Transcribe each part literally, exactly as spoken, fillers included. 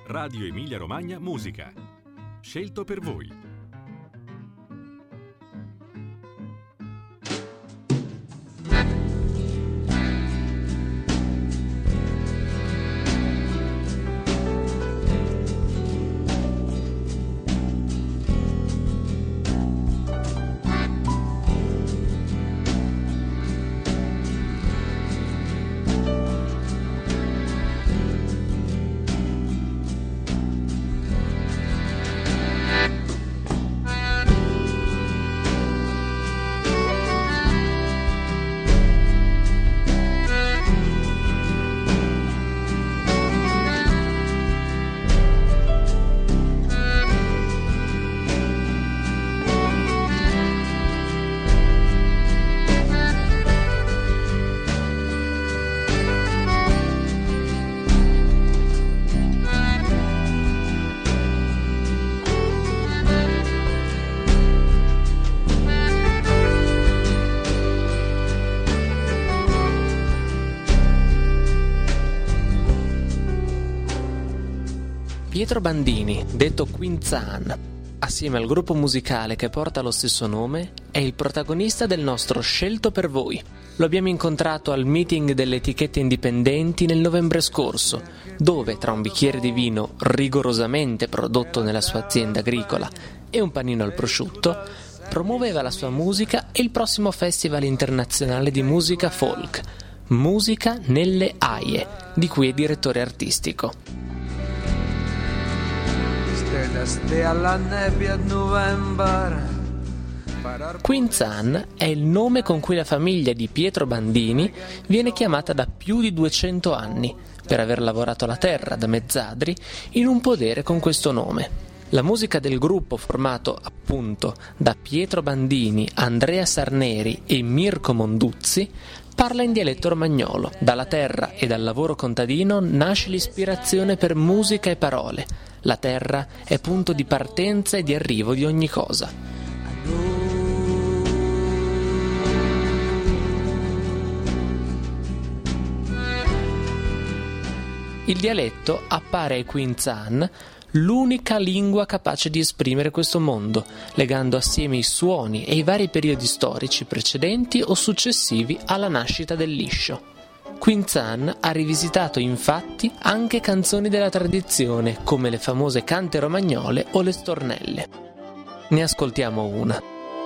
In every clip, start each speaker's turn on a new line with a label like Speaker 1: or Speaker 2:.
Speaker 1: Radio Emilia Romagna Musica. Scelto per voi.
Speaker 2: Pietro Bandini, detto Quinzan, assieme al gruppo musicale che porta lo stesso nome, è il protagonista del nostro Scelto per voi. Lo abbiamo incontrato al meeting delle etichette indipendenti nel novembre scorso, dove tra un bicchiere di vino rigorosamente prodotto nella sua azienda agricola e un panino al prosciutto, promuoveva la sua musica e il prossimo Festival internazionale di musica folk, Musica nelle Aie, di cui è direttore artistico.
Speaker 3: Alla nebbia di novembre.
Speaker 2: Quinzan è il nome con cui la famiglia di Pietro Bandini viene chiamata da più di duecento anni, per aver lavorato la terra da mezzadri in un podere con questo nome. La musica del gruppo, formato appunto da Pietro Bandini, Andrea Sarneri e Mirko Monduzzi, parla in dialetto romagnolo. Dalla terra e dal lavoro contadino nasce l'ispirazione per musica e parole. La terra è punto di partenza e di arrivo di ogni cosa. Il dialetto appare ai Quinzan l'unica lingua capace di esprimere questo mondo, legando assieme i suoni e i vari periodi storici precedenti o successivi alla nascita del liscio. Quinzan ha rivisitato infatti anche canzoni della tradizione, come le famose cante romagnole o le stornelle. Ne ascoltiamo una.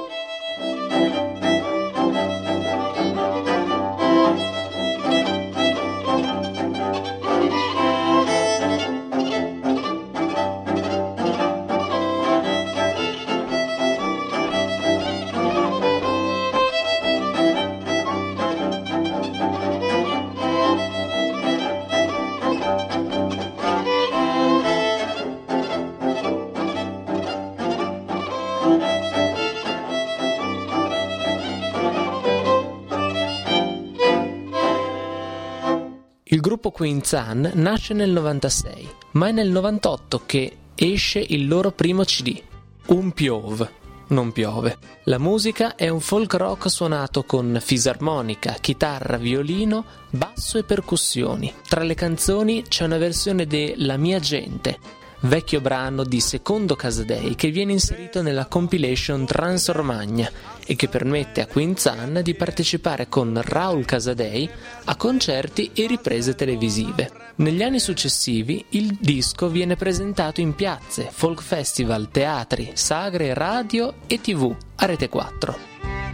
Speaker 2: Il gruppo Quinzan nasce nel novantasei, ma è nel novantotto che esce il loro primo C D, Un Piov, non piove. La musica è un folk rock suonato con fisarmonica, chitarra, violino, basso e percussioni. Tra le canzoni c'è una versione de La mia gente, vecchio brano di Secondo Casadei che viene inserito nella compilation Trans Romagna e che permette a Quinzan di partecipare con Raul Casadei a concerti e riprese televisive. Negli anni successivi il disco viene presentato in piazze, folk festival, teatri, sagre, radio e tv a Rete quattro.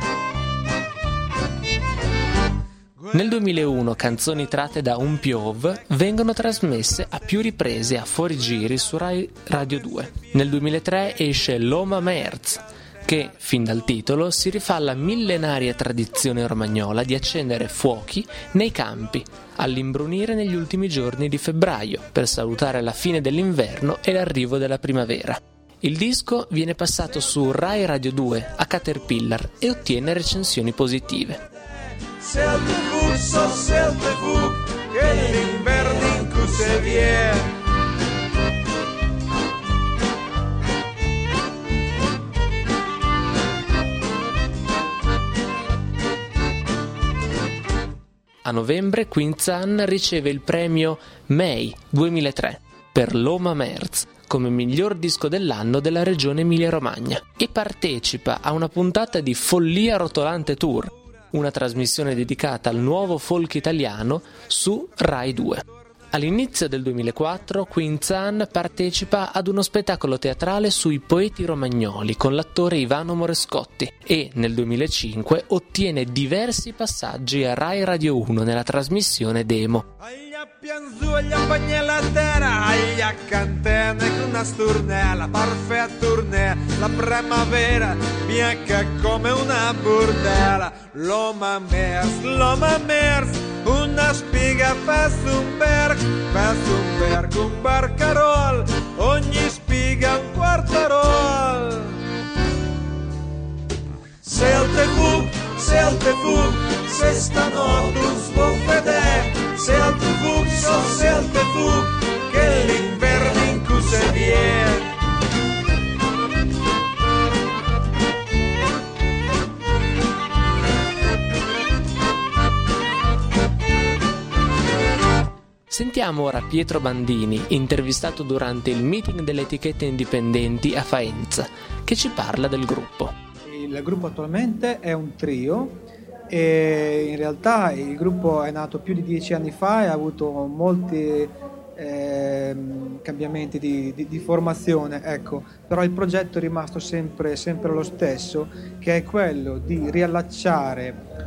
Speaker 2: Nel duemilauno canzoni tratte da Un Piov vengono trasmesse a più riprese a fuorigiri su Rai Radio due. Nel duemilatré esce Loma Merz, che, fin dal titolo, si rifà alla millenaria tradizione romagnola di accendere fuochi nei campi all'imbrunire negli ultimi giorni di febbraio per salutare la fine dell'inverno e l'arrivo della primavera. Il disco viene passato su Rai Radio due a Caterpillar e ottiene recensioni positive. A novembre Quinzan riceve il premio M E I duemilatré. per l'Oma Merz come miglior disco dell'anno della regione Emilia-Romagna e partecipa a una puntata di Follia Rotolante Tour, una trasmissione dedicata al nuovo folk italiano su Rai due. All'inizio del duemilaquattro Queen Zan partecipa ad uno spettacolo teatrale sui poeti romagnoli con l'attore Ivano Morescotti e nel duemilacinque ottiene diversi passaggi a Rai Radio uno nella trasmissione Demo.
Speaker 3: Pianzu agli bagni la terra, agli accantene con una sturnè, la parfait tournée, la primavera bianca come una burdella. L'Oma Merz, l'Oma Merz, una spiga Fessenberg, Fessenberg un barcaroll, ogni spiga un quartarol. Se il T V, se il T V, se stanotte un sbuffedè, se il T V, so se il T V, che l'inverno in cui se viene.
Speaker 2: Sentiamo ora Pietro Bandini, intervistato durante il meeting delle etichette indipendenti a Faenza, che ci parla del gruppo.
Speaker 4: Il gruppo attualmente è un trio e in realtà il gruppo è nato più di dieci anni fa e ha avuto molti eh, cambiamenti di, di, di formazione, ecco. Però il progetto è rimasto sempre, sempre lo stesso, che è quello di riallacciare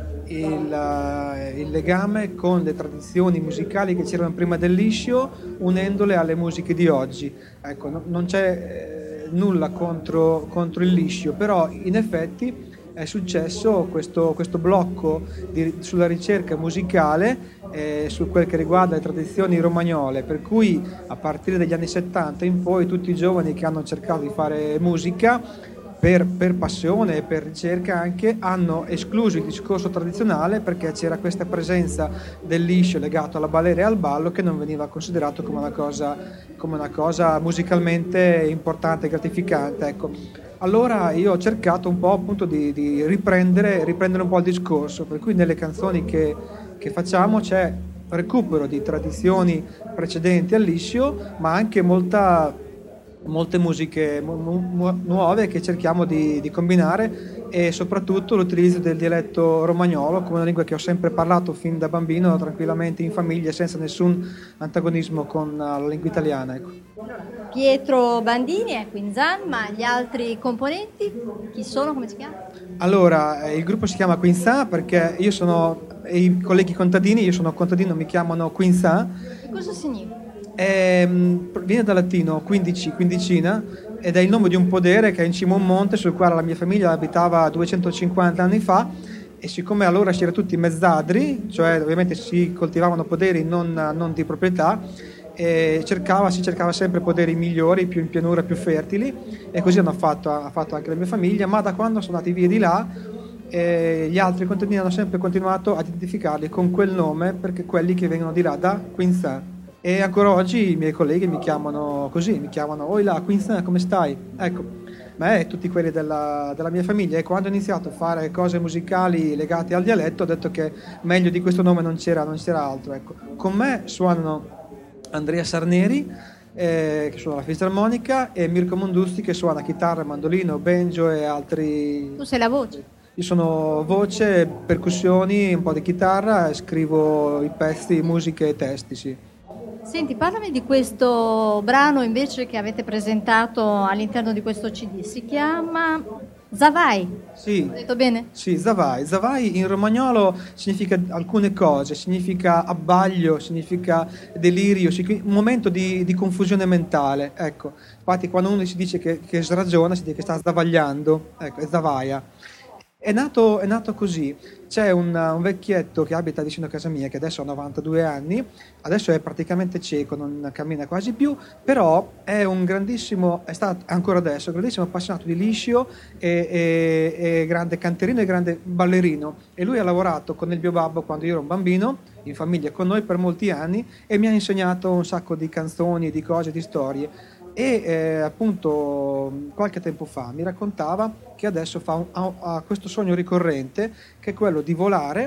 Speaker 4: Il, il legame con le tradizioni musicali che c'erano prima del liscio, unendole alle musiche di oggi. Ecco, no, non c'è eh, nulla contro, contro il liscio, però in effetti è successo questo, questo blocco di, sulla ricerca musicale eh, su quel che riguarda le tradizioni romagnole, per cui a partire dagli anni settanta in poi tutti i giovani che hanno cercato di fare musica Per, per passione e per ricerca anche hanno escluso il discorso tradizionale, perché c'era questa presenza del liscio legato alla balera e al ballo che non veniva considerato come una cosa, come una cosa musicalmente importante e gratificante, ecco. Allora io ho cercato un po' appunto di, di riprendere, riprendere un po' il discorso, per cui nelle canzoni che, che facciamo c'è recupero di tradizioni precedenti al liscio, ma anche molta molte musiche mu- mu- nuove che cerchiamo di, di combinare, e soprattutto l'utilizzo del dialetto romagnolo come una lingua che ho sempre parlato fin da bambino tranquillamente in famiglia senza nessun antagonismo con la lingua italiana, ecco.
Speaker 5: Pietro Bandini è Queen Zan, ma gli altri componenti chi sono, come si chiama?
Speaker 4: Allora, eh, il gruppo si chiama Queen Zan perché io sono, e i colleghi contadini, io sono contadino, mi chiamano Queen Zan.
Speaker 5: E cosa significa?
Speaker 4: È, viene dal latino quindici, quindicina, ed è il nome di un podere che è in cima a un monte sul quale la mia famiglia abitava duecentocinquanta anni fa, e siccome allora si era tutti mezzadri, cioè ovviamente si coltivavano poderi non, non di proprietà, e cercava, si cercava sempre poderi migliori, più in pianura, più fertili, e così hanno fatto, ha fatto anche la mia famiglia. Ma da quando sono andati via di là eh, gli altri contadini hanno sempre continuato ad identificarli con quel nome, perché quelli che vengono di là, da Queen Zan. E ancora oggi i miei colleghi mi chiamano così, mi chiamano "Oi là, Queen Zan, come stai?". Ecco, me e tutti quelli della, della mia famiglia. E quando ho iniziato a fare cose musicali legate al dialetto ho detto che meglio di questo nome non c'era, non c'era altro, ecco. Con me suonano Andrea Sarneri, eh, che suona la fisarmonica, e Mirko Monduzzi, che suona chitarra, mandolino, banjo e altri.
Speaker 5: Tu sei la voce?
Speaker 4: Io sono voce, percussioni, un po' di chitarra, e scrivo i pezzi, musiche e testi, sì.
Speaker 5: Senti, parlami di questo brano invece che avete presentato all'interno di questo C D, si chiama Zavai.
Speaker 4: Sì.
Speaker 5: Ho detto bene?
Speaker 4: Sì, Zavai. Zavai in romagnolo significa alcune cose, significa abbaglio, significa delirio, un momento di, di confusione mentale, ecco. Infatti quando uno si dice che, che sragiona, si dice che sta sdavagliando, ecco, è Zavaia. È nato, è nato così. C'è un, un vecchietto che abita vicino a casa mia, che adesso ha novantadue anni, adesso è praticamente cieco, non cammina quasi più, però è un grandissimo, è stato ancora adesso, un grandissimo appassionato di liscio e, e, e grande canterino e grande ballerino. E lui ha lavorato con il mio babbo quando io ero un bambino, in famiglia con noi per molti anni, e mi ha insegnato un sacco di canzoni, di cose, di storie. E eh, appunto qualche tempo fa mi raccontava che adesso fa un, ha, ha questo sogno ricorrente, che è quello di volare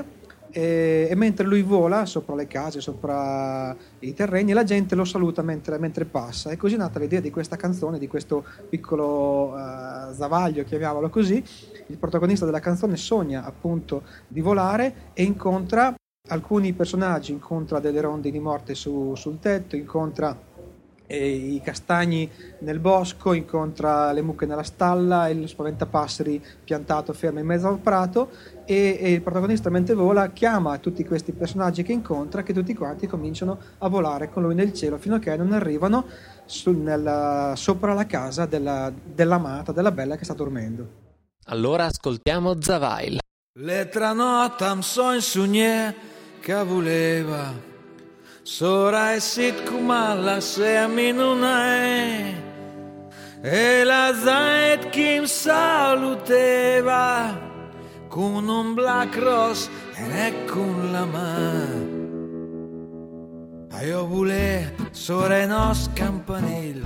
Speaker 4: e, e mentre lui vola sopra le case, sopra i terreni, la gente lo saluta mentre, mentre passa. E così è nata l'idea di questa canzone, di questo piccolo uh, Zavaglio, chiamiamolo così. Il protagonista della canzone sogna appunto di volare e incontra alcuni personaggi, incontra delle rondini morte su, sul tetto, incontra e i castagni nel bosco, incontra le mucche nella stalla e lo spaventapasseri piantato fermo in mezzo al prato, e, e il protagonista mentre vola chiama tutti questi personaggi che incontra, che tutti quanti cominciano a volare con lui nel cielo fino a che non arrivano su, nella, sopra la casa della, dell'amata, della bella che sta dormendo.
Speaker 2: Allora ascoltiamo Zavail.
Speaker 3: L'altra notte mi son sognato che voleva Sora e sit come la semi non è, e la zait che mi saluteva con un black cross e con la mano. E io volevo sora i nostri campanili,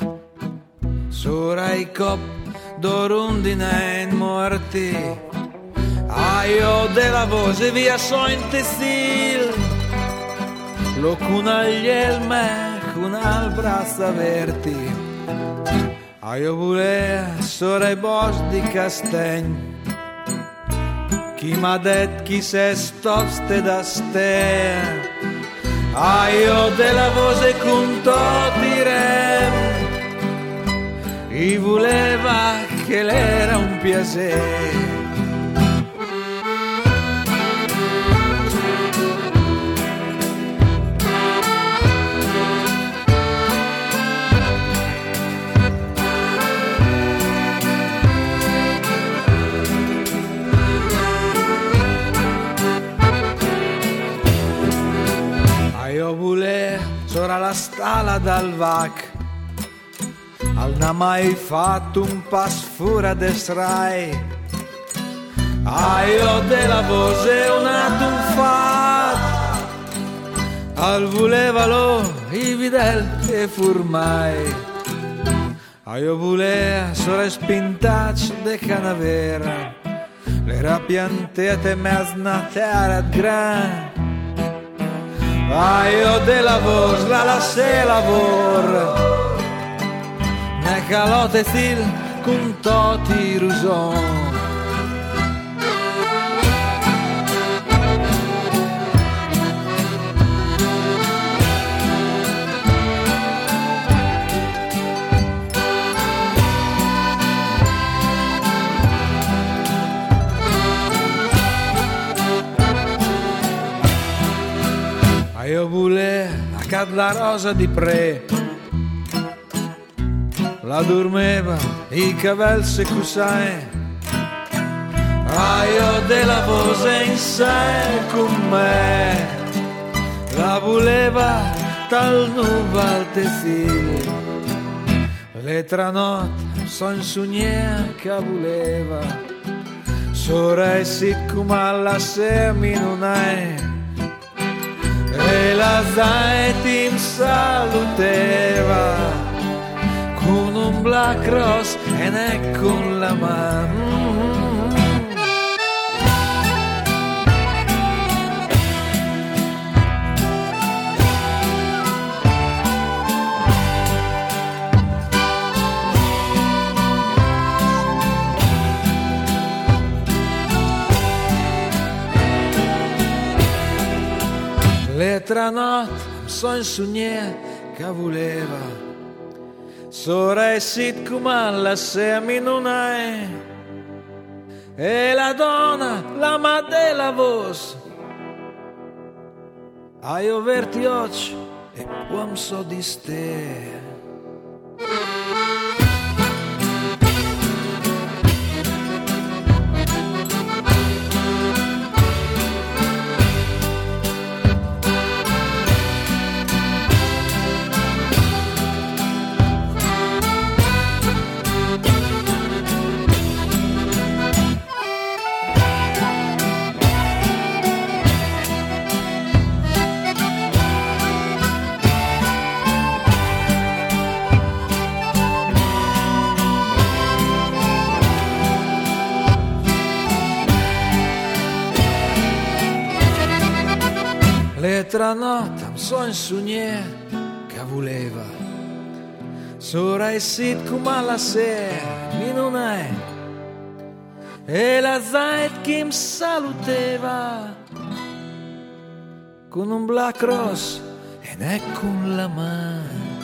Speaker 3: sora i cop d'orundine in morti, e io della voce via so in testil. Lo cunaglielme con al braccio aperti, a io volevo sora i boschi di castagno, chi m'ha detto chi se stoste da ste, a io della voce con tutti rem, e voleva che l'era un piacere. Io volevo sopra la stalla dal vac, al non mai fatto un passo fuori de strai, a io della voce un un fatto, al volevalo i videl e furmai, a io volevo sopra spintacci de canavera, le rapiantete me snatera gran. Ah, io della voce la lasciai lavoro, ne calote stil con toti ruson. Io volevo a cad la rosa di pre, la dormeva i cavelli se cusai, ah io della voce in sé con me, la voleva tal nuval tesil, le tra notte son sogné che voleva, sora e siccome alla semi non è, e la zait mi saluteva con un black cross e ne con la mano. Le tra notte son sogné che voleva, sora e sit come la semi non è, e la donna la madre la voce, a io verti occhi e può so di ste. E tra notte mi son sognato che voleva sora e sit come alla sera mi non è e la zait che mi saluteva con un Black Cross e ne con la mano.